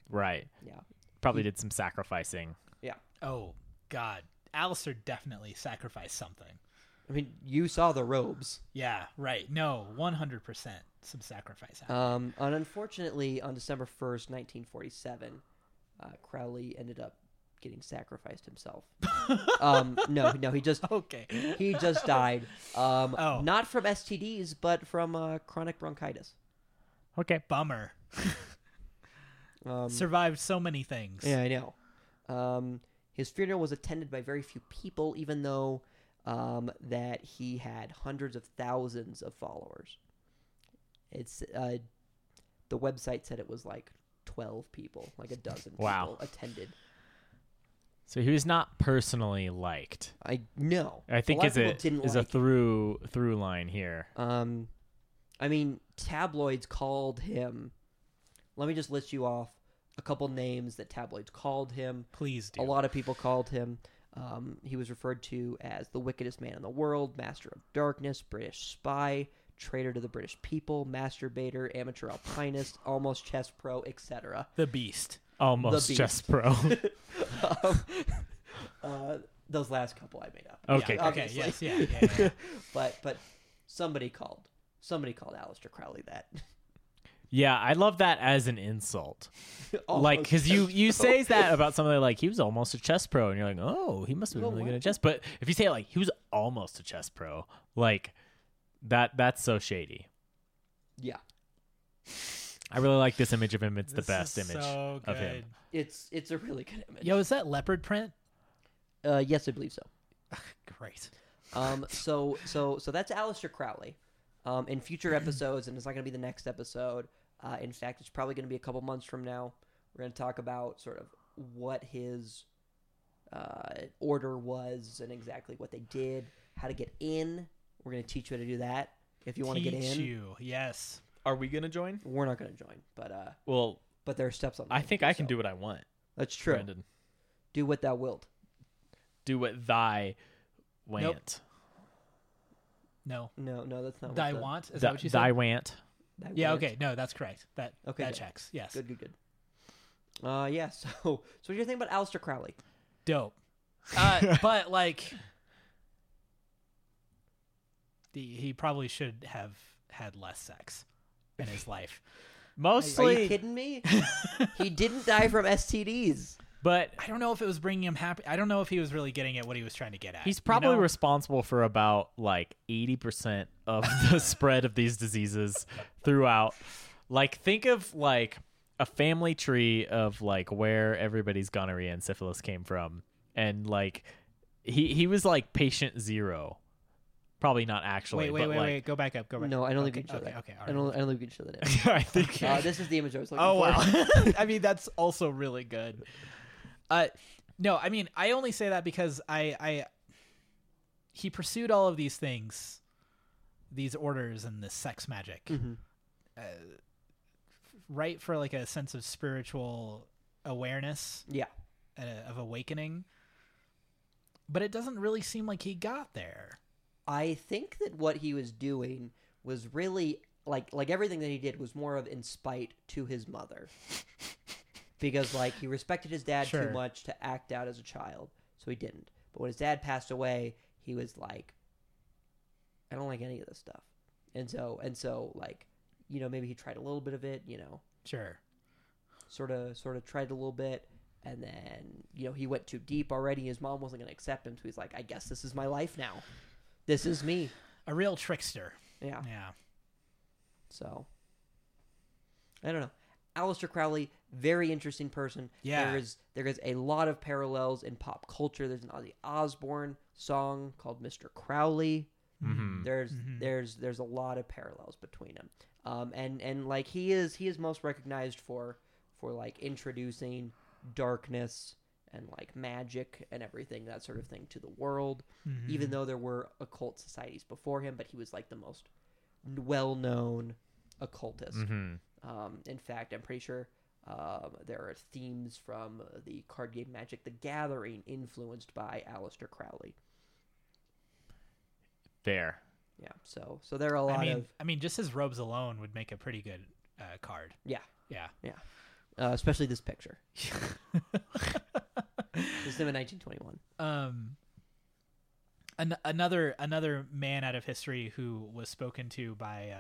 Right. Yeah. Probably did some sacrificing. Yeah. Oh God, Alistair definitely sacrificed something. I mean, you saw the robes. Yeah, right. No, 100% some sacrifice happened. And unfortunately, on December 1st, 1947, Crowley ended up getting sacrificed himself. No, he just Okay. he just died. Not from STDs, but from chronic bronchitis. Okay. Bummer. Um, Survived so many things. Yeah, I know. His funeral was attended by very few people, even though that he had hundreds of thousands of followers. It's the website said it was like 12 people, like a dozen people attended. So he was not personally liked. I think is a through line here. I mean, tabloids called him. Let me just list you off a couple names that tabloids called him. Please do. A lot of people called him. He was referred to as the wickedest man in the world, master of darkness, British spy, traitor to the British people, masturbator, amateur alpinist, almost chess pro, etc. The Beast. Almost chess pro. Those last couple I made up. Okay. Yeah, okay. Yes. Yeah. But somebody called Aleister Crowley that. Yeah, I love that as an insult. Almost Like, because chess you pro. say that about somebody like, he was almost a chess pro, and you're like, oh, he must have been Well, really good what? at chess. But if you say it like, he was almost a chess pro, like, that's so shady. Yeah. I really like this image of him. It's the This best is image so of him. good. It's a really good image. Yo, is that leopard print? Yes, I believe so. Great. So that's Aleister Crowley. In future episodes, and it's not going to be the next episode. In fact, it's probably going to be a couple months from now. We're going to talk about sort of what his order was and exactly what they did, how to get in. We're going to teach you how to do that if you want to get in. You, yes. Are we going to join? We're not going to join, but Well, there are steps on. I think I can do what I want. That's true. Brandon. Do what thou wilt. Do what thy want. No. No, that's not. Thy what the- want? Is that what you said? Thy want. thy Yeah, want. okay. No, that's correct. That Okay, good. checks. Yes. Good. Yeah. So what do you think about Aleister Crowley? Dope. But like he probably should have had less sex in his life. Are Mostly. you kidding me? He didn't die from STDs. But I don't know if it was bringing him happy. I don't know if he was really getting at what he was trying to get at. he's probably you know? responsible for about like 80% of the spread of these diseases throughout. Like, think of like a family tree of like where everybody's gonorrhea and syphilis came from, and like he was like patient zero. Probably not actually. Wait. Go back up. No, I don't think we can show that. Okay. I don't think we can show that. I think. This is the image I was looking Oh for. wow. I mean, that's also really good. No, I mean, I only say that because he pursued all of these things, these orders and this sex magic, Mhm. right, for like a sense of spiritual awareness, Yeah. of awakening. But it doesn't really seem like he got there. I think that what he was doing was really like everything that he did was more of in spite to his mother. Because like he respected his dad Sure. too much to act out as a child, so he didn't. But when his dad passed away, he was like, I don't like any of this stuff. And so like, you know, maybe he tried a little bit of it, you know, Sure. sort of tried a little bit, and then, you know, he went too deep already. His mom wasn't going to accept him, so he's like, I guess this is my life now. This is me. A real trickster. Yeah. Yeah. So, I don't know. Aleister Crowley, very interesting person. Yeah. There is a lot of parallels in pop culture. There's an Ozzy Osbourne song called Mr. Crowley. Mhm. There's a lot of parallels between them. And like he is most recognized for like introducing darkness and like magic and everything, that sort of thing, to the world. Mhm. Even though there were occult societies before him, but he was like the most well-known occultist. Mhm. In fact, I'm pretty sure there are themes from the card game Magic the Gathering influenced by Aleister Crowley. Fair. Yeah, so there are a lot of I mean, just his robes alone would make a pretty good card. yeah. Yeah. especially this picture. This is him in 1921. Another man out of history who was spoken to by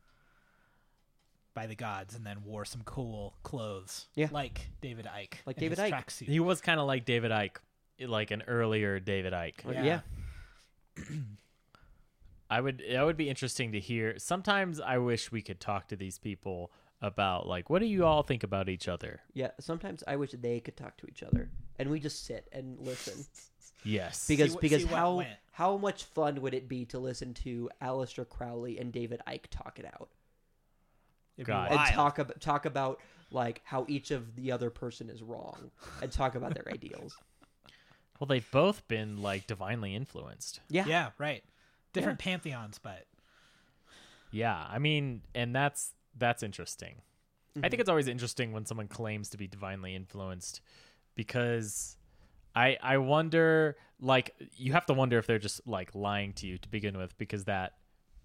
the gods and then wore some cool clothes. Yeah. Like David Icke. Like in David his Icke. tracksuit. He was kind of like David Icke, like an earlier David Icke. Yeah. That would be interesting to hear. Sometimes I wish we could talk to these people about, like, what do you all think about each other? Yeah. Sometimes I wish they could talk to each other, and we just sit and listen. Yes. Because see what how much fun would it be to listen to Aleister Crowley and David Icke talk it out? It'd God. be And wild. talk about like how each of the other person is wrong, and talk about their ideals. Well, they've both been, like, divinely influenced. Yeah. Yeah, right. Different pantheons, but Yeah, I mean, and that's interesting. I think it's always interesting when someone claims to be divinely influenced, because I wonder, like, you have to wonder if they're just, like, lying to you to begin with, because that,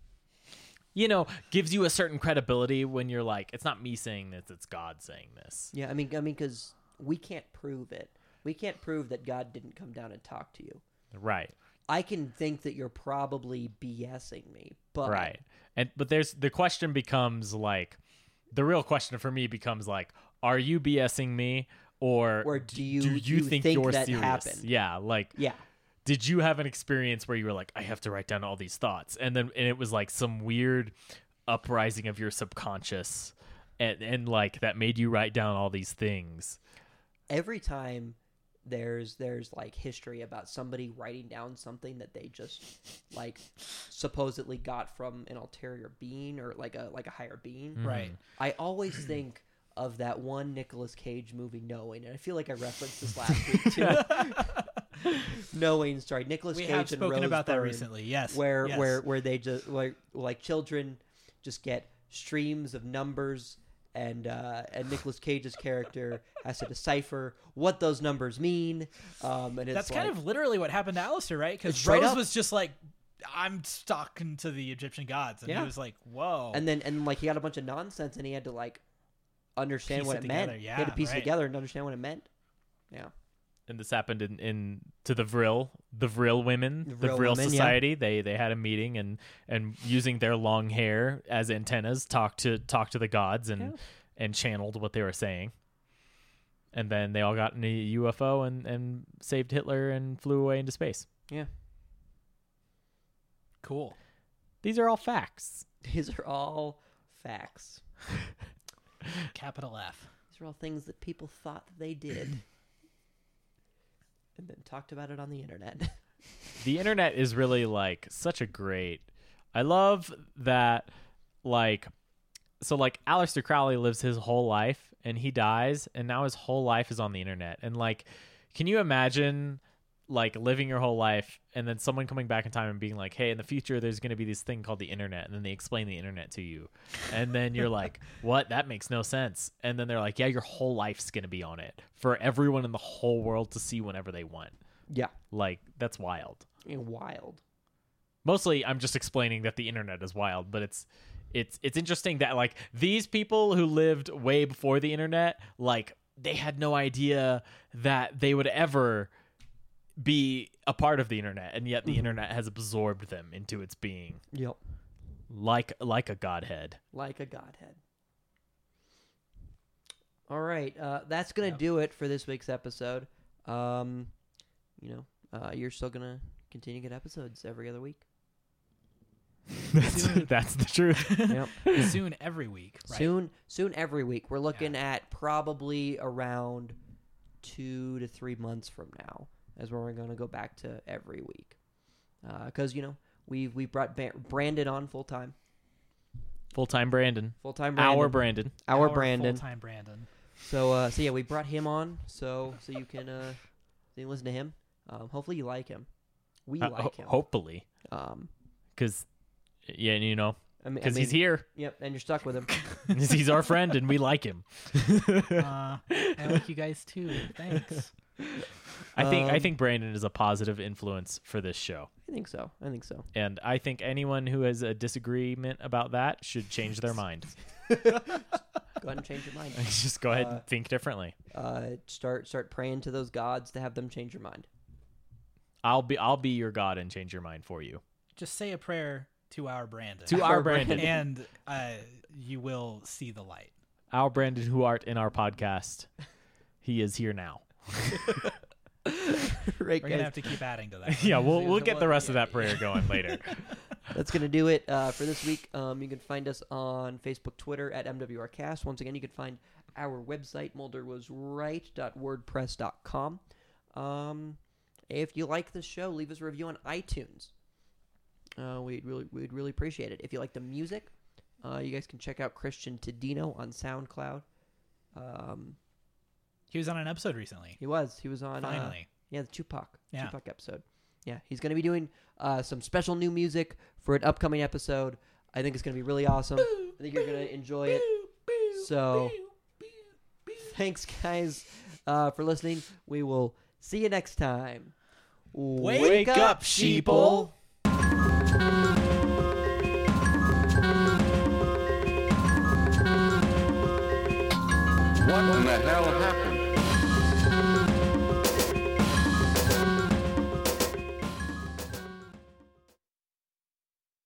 you know, gives you a certain credibility when you're like, it's not me saying this, it's God saying this. Yeah, I mean, because we can't prove it. We can't prove that God didn't come down and talk to you. Right. I can think that you're probably BSing me, but Right. But the question becomes, like, the real question for me becomes, like, are you BSing me, or do you think think you're that serious? happened? Yeah, like, yeah, did you have an experience where you were like, I have to write down all these thoughts, and it was like some weird uprising of your subconscious, and like that made you write down all these things? every time there's like history about somebody writing down something that they just like supposedly got from an ulterior being or like a higher being. right. I always think of that one Nicolas Cage movie, Knowing, and I feel like I referenced this last week too. Knowing, sorry, Nicolas We Cage have and spoken Rose about that Byrne, recently. Yes. where yes. where they just like children just get streams of numbers, and Nicolas Cage's character has to decipher what those numbers mean. And it's That's like, kind of literally what happened to Alistair, right? It's Because straight Rose up. was just like, I'm talking to the Egyptian gods, and Yeah. he was like, whoa. and like he got a bunch of nonsense, and he had to like understand Piece what it it meant. together, He had to yeah, piece it right. together and understand what it meant. Yeah. And this happened in to the Vril women, The the Vril Vril women, yeah. society. They had a meeting and using their long hair as antennas talked to the gods and channeled what they were saying. And then they all got in a UFO and saved Hitler and flew away into space. Yeah. Cool. These are all facts. These are all facts. Capital F. These are all things that people thought that they did. And then talked about it on the internet. The internet is really like such a great. I love that, like, so like Aleister Crowley lives his whole life and he dies, and now his whole life is on the internet. And like, can you imagine like living your whole life and then someone coming back in time and being like, hey, in the future there's going to be this thing called the internet, and then they explain the internet to you, and then you're like, what? That makes no sense. And then they're like, yeah, your whole life's going to be on it for everyone in the whole world to see whenever they want. Yeah. Like, that's wild. Wild. Mostly I'm just explaining that the internet is wild, but it's interesting that like these people who lived way before the internet, like, they had no idea that they would ever be a part of the internet, and yet the internet has absorbed them into its being. Yep. Like a godhead. Like a godhead. All right, that's gonna do it for this week's episode. You're still gonna continue to get episodes every other week. That's the truth. Yep. Soon every week. Right? Soon every week. We're looking at probably around 2 to 3 months from now, as where we're gonna go back to every week. Because we brought Brandon on full time. Full-time Brandon. Full-time Brandon. Our Brandon. Our Brandon. Full-time Brandon. So yeah, we brought him on so you can listen to him. Hopefully you like him. We like him. Hopefully. Because, yeah, because he's here. Yep, and you're stuck with him. He's our friend, and we like him. I like you guys too. Thanks. I think Brandon is a positive influence for this show. I think so. And I think anyone who has a disagreement about that should change their mind. Go ahead and change your mind. Just go ahead and think differently. Start praying to those gods to have them change your mind. I'll be your God and change your mind for you. Just say a prayer to our Brandon. To our Brandon. And you will see the light. Our Brandon, who art in our podcast, he is here now. Right, We're going to have to keep adding to that. Yeah, we'll get the rest of that prayer going later. That's going to do it for this week. You can find us on Facebook, Twitter at MWRcast. Once again, you can find our website, mulderwasright.wordpress.com. If you like the show, leave us a review on iTunes. We'd really appreciate it. If you like the music, you guys can check out Christian Tadino on SoundCloud. He was on an episode recently. He was on finally. The Tupac episode. Yeah, he's going to be doing some special new music for an upcoming episode. I think it's going to be really awesome. I think you're going to enjoy it. So, thanks guys for listening. We will see you next time. Wake up, sheeple. What in the hell happened?